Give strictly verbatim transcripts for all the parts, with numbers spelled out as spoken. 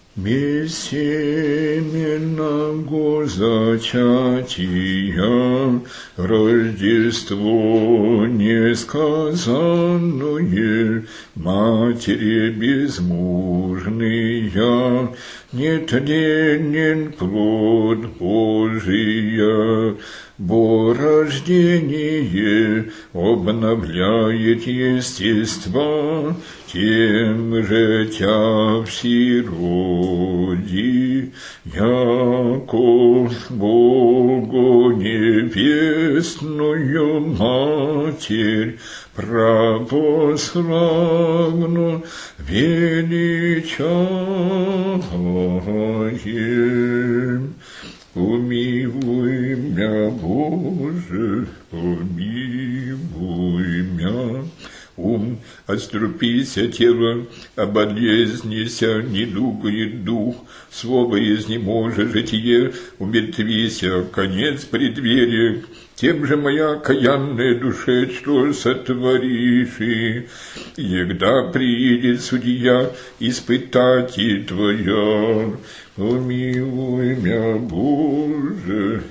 Бессеменного зачатия, Рождество несказанное, Матери безмужная, нетленен плод Божия, бо рождение обновляет естество, тем же тя в сироде, яко Богу невестную Матерь православно величаем. Помилуй мя, Боже, помилуй мя. Ум отструпися тело, оболезнися, недугает дух, слово изнеможе житие, умертвися, конец преддверия, тем же моя каянная душе, что сотворишь, егда приедет судья, испытатель твоя. Помилуй мя, Боже,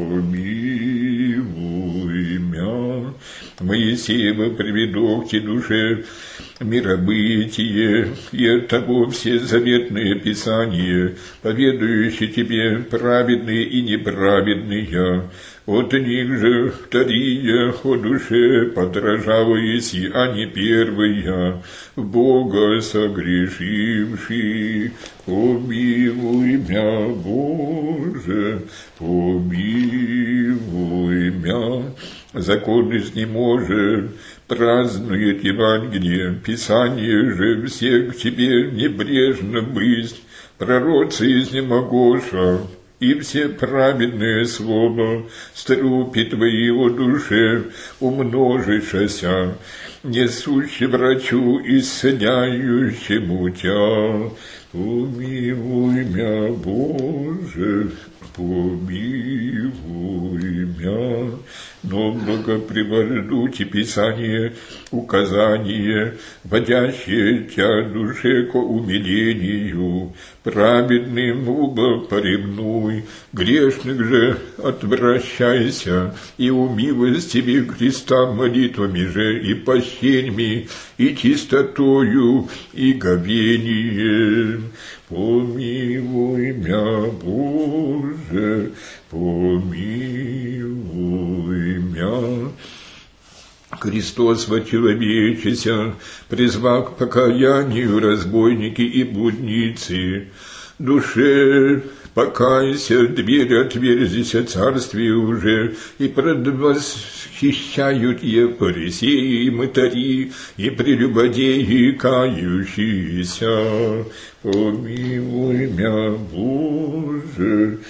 помилуй мя. Моисеева приведу к те душе миробытие, и от того все заветные писания, поведающие тебе праведные и неправедные, от них же втория о душе подражаваеси, а не первая, Бога согрешивший. Помилуй мя, Боже, помилуй мя. Закон изнеможет, празднует Евангелие, Писание же всех к тебе небрежно быть, пророцы изнемогоша, и все праведное слово, струпи твои о душе, умножишься, несущий врачу, исцеляющему тя. Помилуй мя, Боже, помилуй мя. Но благопривожду те Писание, указание, водящее тя душе ко умилению, праведным убо поревнуй, грешных же отвращайся, и у милости Христа молитвами же и пощеньми, и чистотою, и говением. Помилуй мя, Боже, помилуй мя. Христос вочеловечися, призвав к покаянию разбойники и блудницы. Душе покайся, дверь отверзися, царствие уже, и предвосхищают е фарисеи и мытари, и прелюбодеи кающиеся. Помилуй мя, Боже,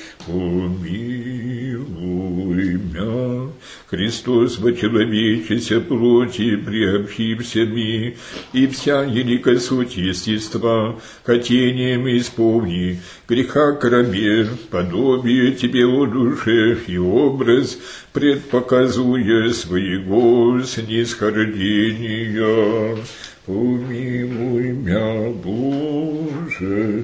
помилуй мя. Христос вочеловечися плоти, приобщився ми, и вся елика суть естества, хотением исполни, греха к рабе, подобие тебе, о душе, и образ, предпоказуя своего снисхождения. Помилуй мя, Боже,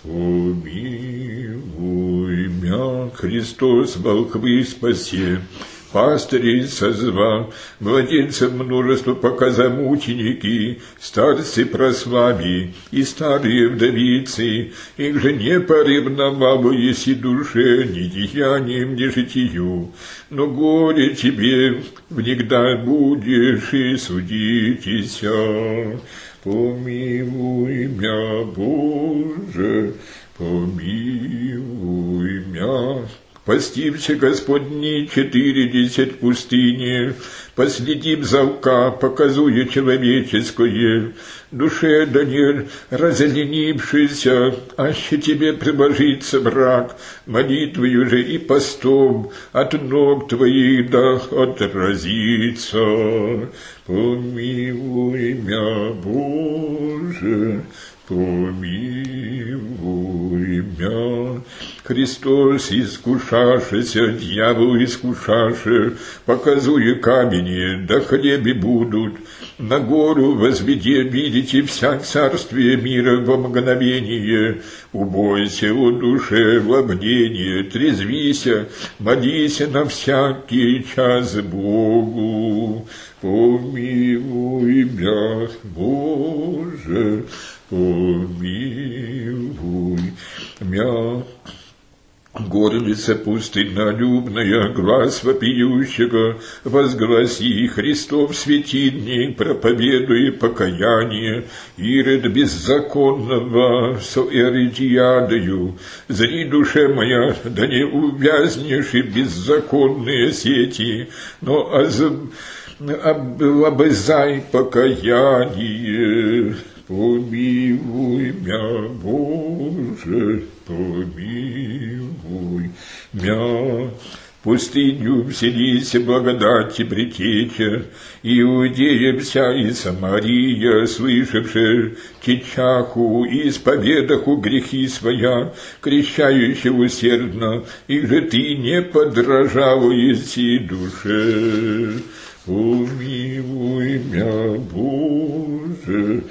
помилуй мя. Христос волхвы спасе, пастырей созва, младенцев множество показа мученики, старцы прослави и старые вдовицы, их же не поревновало еси душе ни деянием, ни житию, но горе тебе, внегда будешь и судитеся. Помилуй мя, Боже, помилуй мя. Постимся, Господни, четыредесять пустыни, последим залка, показуя человеческое, душе Даниэль, разленившийся, аще тебе приложится враг, молитвою же и постом от ног твоих да отразится. Помилуй мя, Боже, помилуй мя. Христос искушашеся, дьявол искушаше, показуя камени, да хлеби будут. На гору возведе, видите, вся царствие мира во мгновение. Убойся, о душе, в обнение, трезвися, молися на всякий час Богу. Помилуй меня, Боже, помилуй меня. Горлица пустыннолюбная, глаз вопиющего, возгласи, Христов светильник, проповедуй покаяние, Ирод беззаконного со Эродиадою. Зри, душе моя, да не увязнешь и беззаконные сети, но облобызай покаяние. Помилуй меня, Боже, помилуй меня. Пустыню вселися благодати притеча, Иудея вся и Самария, слышавши течаху и исповедаху грехи своя, крещающая усердно, и же ты не подражаваеси душе. Помилуй меня, Боже,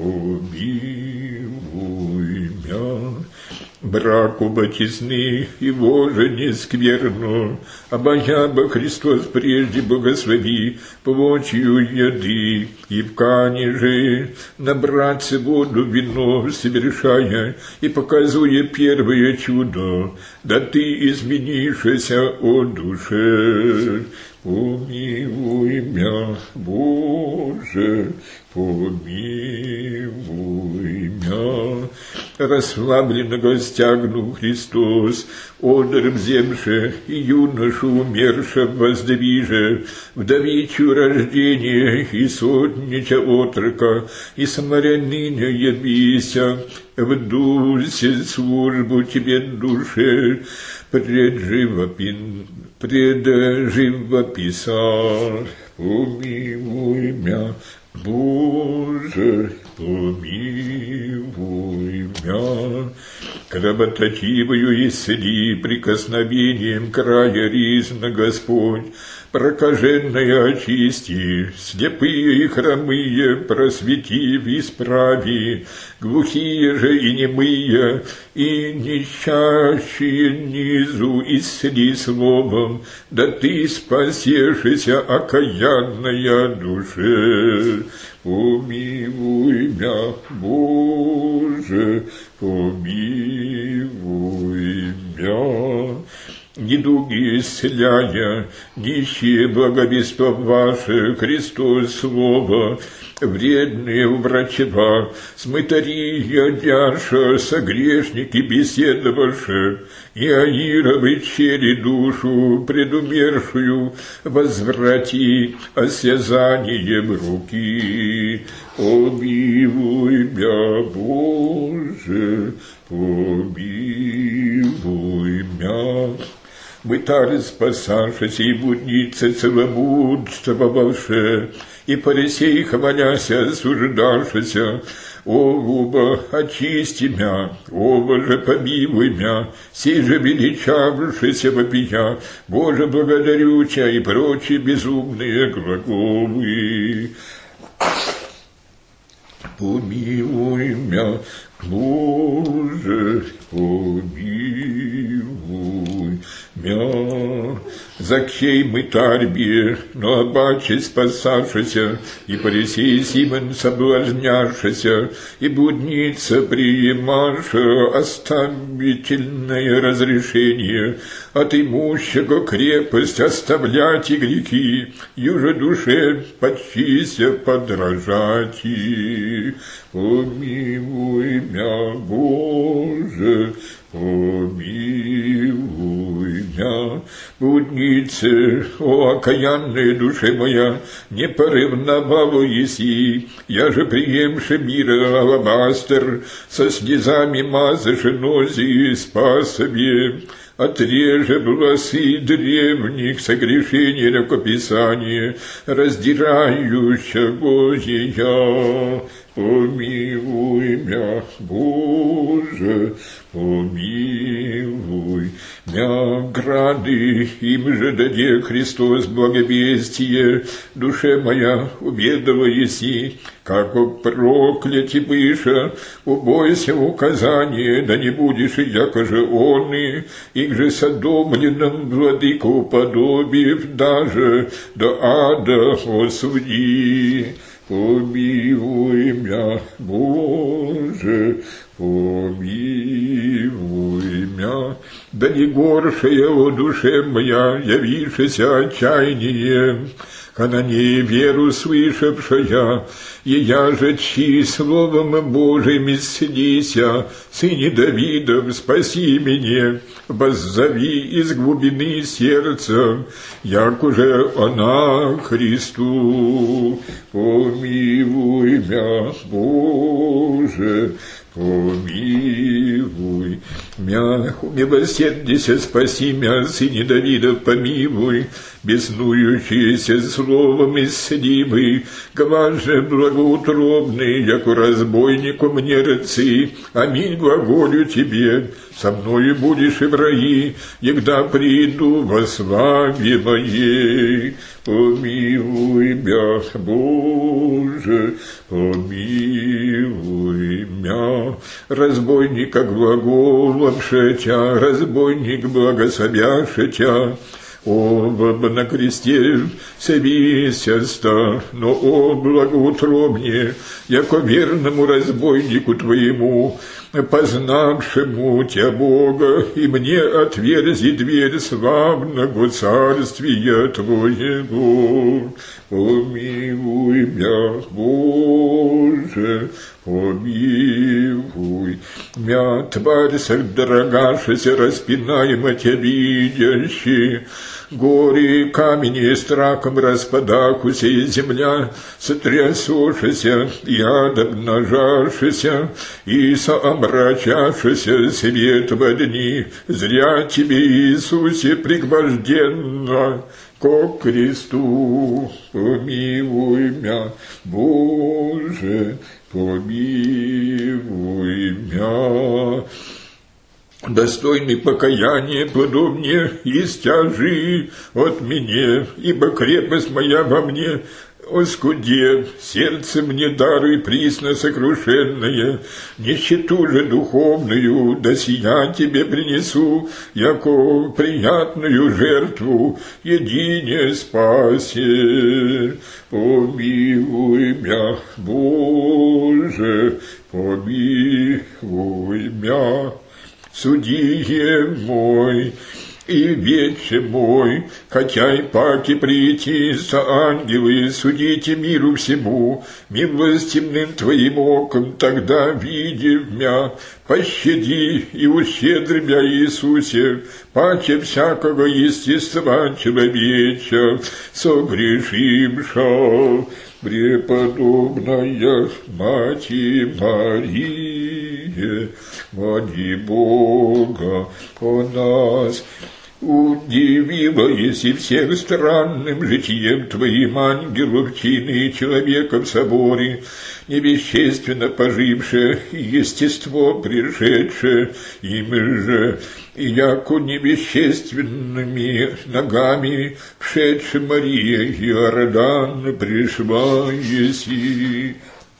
помилуй меня. Браку бочизны его же не скверно, обаяба Христос прежде благослови, плотью еды, и в кане же набраться воду вино совершая, и показуя первое чудо, да ты изменишься, о душе. Помилуй меня, Боже, помилуй меня. Расслабленного стягну Христос, одр вземше и юношу умерша воздвиже, вдовичью рождение и сотнича отрока, и самаряниня явися, в дусе службу тебе, душе, предживопин, предживописал. Помилуй меня, Боже, помилуй меня. Кровоточивую исцели прикосновением края ризна Господь, прокаженная очисти, слепые и хромые просвети в исправи, глухие же и немые, и нищащие низу исцели словом, да ты спасешься, окаянная душе. Помилуй меня, Боже, помилуй меня. Недуги исцеляя, нищие благовествовавшие Христос слово, вредные врачева, смытари ядяша, согрешники беседовавши, и Аировы чери душу предумершую возврати осязанием руки. Помилуй меня, Боже, помилуй меня. Мытарь спасавшись и будница целомудрствовавшая, и Парисей, хваляся, осуждавшися, о, губа, очисти мя, о, же помилуй мя, сей же величавшийся вопия, Боже, благодарю Тебя, и прочие безумные глаголы. Помилуй мя, Боже, помилуй мя. Закхей мытарь бе, но обаче спасавшися, и Парисей Симон соблазняшися, и будница приемаша оставительное разрешение, от имущего крепость оставлять и грехи, юже душе почися подражать. Помилуй мя, Боже, помилуй мя. Буднице, о окаянная душе моя, не поревновала еси, я же приемши мира алабастер, со слезами мазаши нози спасове, отреже волосы древних согрешений рукописания, раздирающего я. Помилуй мя, Боже, помилуй мя грады, им же даде Христос благовестие, душе моя убедова еси, как прокляти быша, убойся указание, да не будешь и яко же он, и их же содомленным владыку подобив даже до ада осуди. Помилуй меня, Боже, помилуй меня, да не горшая о душе моя, явившееся отчаяние, когда не веру слышавшая, и я же чьи словом Божьим исцелися, сыне Давидов, спаси меня, воззови из глубины сердца, як уже она Христу, помилуй меня, Боже, помилуй мя, умилосердися, спаси мя, сыне Давидов, помилуй, беснующийся словом исцеливый, гваже благоутробный, яко разбойнику мне рыцы, аминь глаголю тебе, со мною будешь и в раи, егда приду во славе моей. Помилуй мя, Боже, помилуй мя, разбойника глаголовшетя, разбойник благословяшетя, оба на кресте совесяста, но о благоутробне, яко верному разбойнику твоему, познавшему тебя Бога, и мне отверзи дверь славного царствия твоего. Помилуй мя, Боже, помилуй мя, тварь дорогашися, распинаема тебя видящий, горе камени страхом распадахуся, и земля сотрясушися, яд обнажавшися, и соомрачавшися свет во дни, зря тебе, Иисусе, пригвожденно ко кресту. Помилуй мя, Боже, помилуй мя. Достойный покаяния подобнее истяжи от меня, ибо крепость моя во мне оскудев, сердце мне даруй присно сокрушенное, нищету же духовную, да сия тебе принесу, яко приятную жертву, едине спасе. Помилуй мя, Боже, помилуй мя. Судье мой и вече мой, хотя и паки прийти со ангелы, судите миру всему, милостивным твоим оком, тогда, видев мя, пощади и ущедри мя, Иисусе, паче всякого естества человеча, согрешимша, преподобная Мати Мария, моли Бога о нас. Удивило, если всех странным житием твоим ангелов чины и человека в соборе, невещественно пожившее и естество пришедшее, им же, и яко невещественными ногами вшедшая Мария Иордан пришла еси.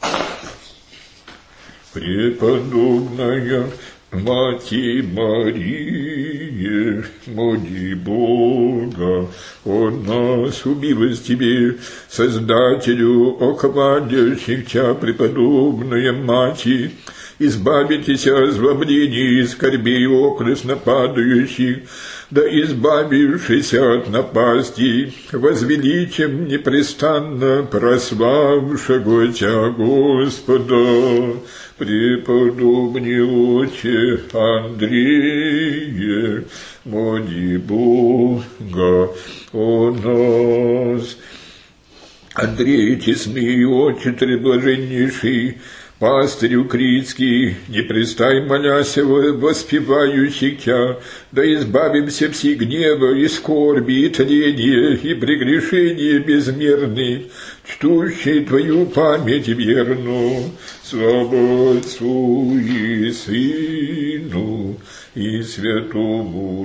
Преподобная Мати Мария, моли Бога о нас, убилась тебе, Создателю, охвалящих тебя, преподобная Мати, избавитесь от злоблений и скорбей окрест нападающих, да избавившись от напасти, возвеличим непрестанно прославшего тебя Господа. Преподобный отче Андрея, моли Бога о нас. Андрей, честный отче, треблаженнейший, пастырю критский, не пристай, моляся, воспевающих тебя, да избавимся все гнева и скорби, и тления, и прегрешения безмерные, чтущие твою память верну. Слава Отцу и Сыну и Святому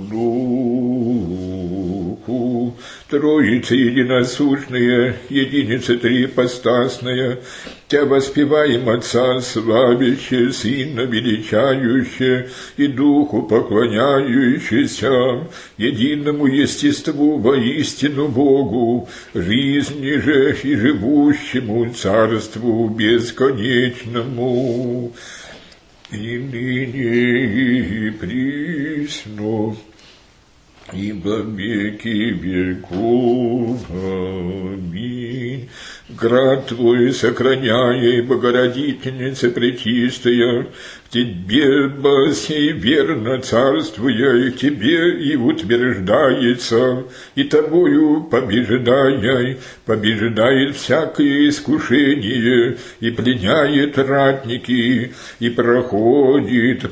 Духу, Троица единосущная, единица трипостасная, Тя воспеваем Отца славяще, Сына величающее и Духу поклоняющийся, единому естеству воистину Богу, жизни же и живущему Царству бесконечному, и ныне и присно, и во веки веков. Аминь. Град Твой сохраняя, Богородительница Пречистая, в Тебе по сей верно царствуя, в Тебе и утверждается, и Тобою побеждая, побеждает всякое искушение, и пленяет ратники, и проходит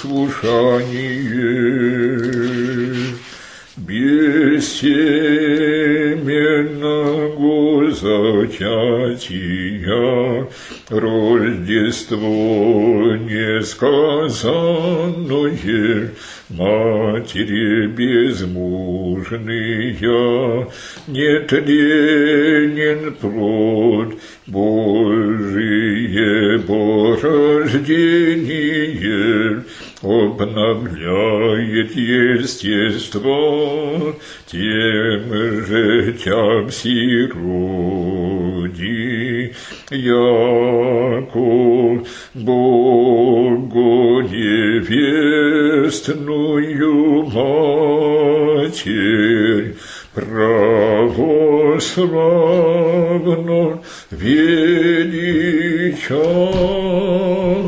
послушание. Бессеменного зачатия, Рождество несказанное, Матери безмужная, нетленен плод Божие порождение, обновляет естество, тем же тям сироди, яко Богу невестную Матерь православно величает.